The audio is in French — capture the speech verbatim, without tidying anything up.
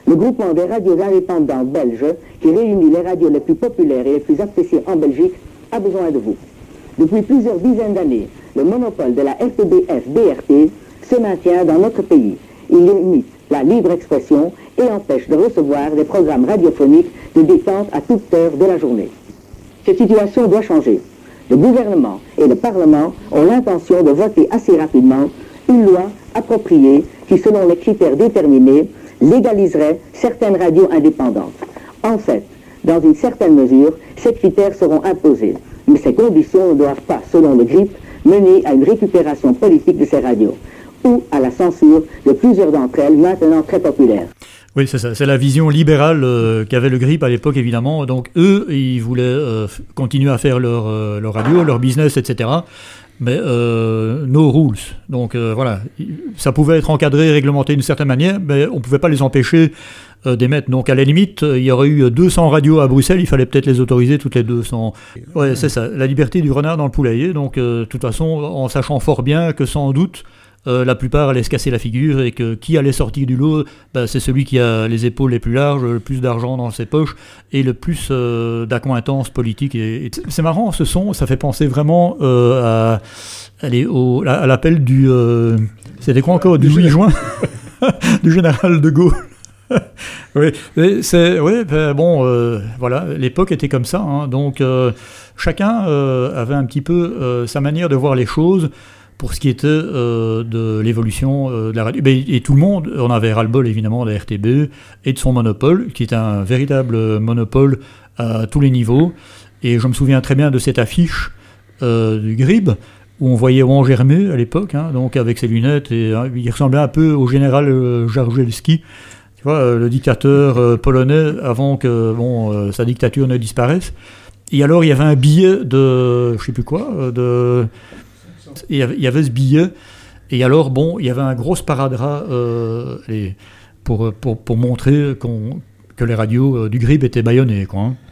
Le groupement des radios indépendantes belges, qui réunit les radios les plus populaires et les plus appréciées en Belgique, a besoin de vous. Depuis plusieurs dizaines d'années, le monopole de la R T B F B R T se maintient dans notre pays. Il limite la libre expression et empêche de recevoir des programmes radiophoniques de détente à toute heure de la journée. Cette situation doit changer. Le gouvernement et le Parlement ont l'intention de voter assez rapidement une loi appropriée qui, selon les critères déterminés, légaliserait certaines radios indépendantes. En fait, dans une certaine mesure, ces critères seront imposés. Mais ces conditions ne doivent pas, selon le G R I P, mener à une récupération politique de ces radios ou à la censure de plusieurs d'entre elles, maintenant très populaires. Oui, c'est ça. C'est la vision libérale euh, qu'avait le G R I P à l'époque, évidemment. Donc, eux, ils voulaient euh, continuer à faire leur, euh, leur radio, leur business, et cetera. Mais euh, no rules. Donc, euh, voilà. Ça pouvait être encadré, réglementé d'une certaine manière, mais on ne pouvait pas les empêcher euh, d'émettre. Donc, à la limite, il y aurait eu deux cents radios à Bruxelles, il fallait peut-être les autoriser toutes les deux cents. Ouais, c'est ça. La liberté du renard dans le poulailler. Donc, euh, de toute façon, en sachant fort bien que sans doute, Euh, la plupart allaient se casser la figure et que qui allait sortir du lot, ben, c'est celui qui a les épaules les plus larges, le plus d'argent dans ses poches et le plus euh, d'accointances politiques. Et, et c'est marrant, ce son, ça fait penser vraiment euh, à, allez, au, à, à l'appel du... Euh, c'était quoi encore? Du huit juin du général de Gaulle. Oui, c'est, oui, ben, bon, euh, voilà, l'époque était comme ça, hein, donc euh, chacun euh, avait un petit peu euh, sa manière de voir les choses. Pour ce qui était euh, de l'évolution euh, de la radio. Et, et tout le monde, on avait ras-le-bol évidemment de la R T B et de son monopole, qui est un véritable monopole à tous les niveaux. Et je me souviens très bien de cette affiche euh, du G R I B, où on voyait Oran Germé à l'époque, hein, donc avec ses lunettes, et hein, il ressemblait un peu au général euh, Jaruzelski, tu vois, euh, le dictateur euh, polonais, avant que bon, euh, sa dictature ne disparaisse. Et alors il y avait un billet de, je sais plus quoi, de... Il y, avait, il y avait ce billet, et alors, bon, il y avait un gros sparadrap euh, pour, pour, pour montrer qu'on, que les radios euh, du G R I B étaient bâillonnées, quoi. Hein.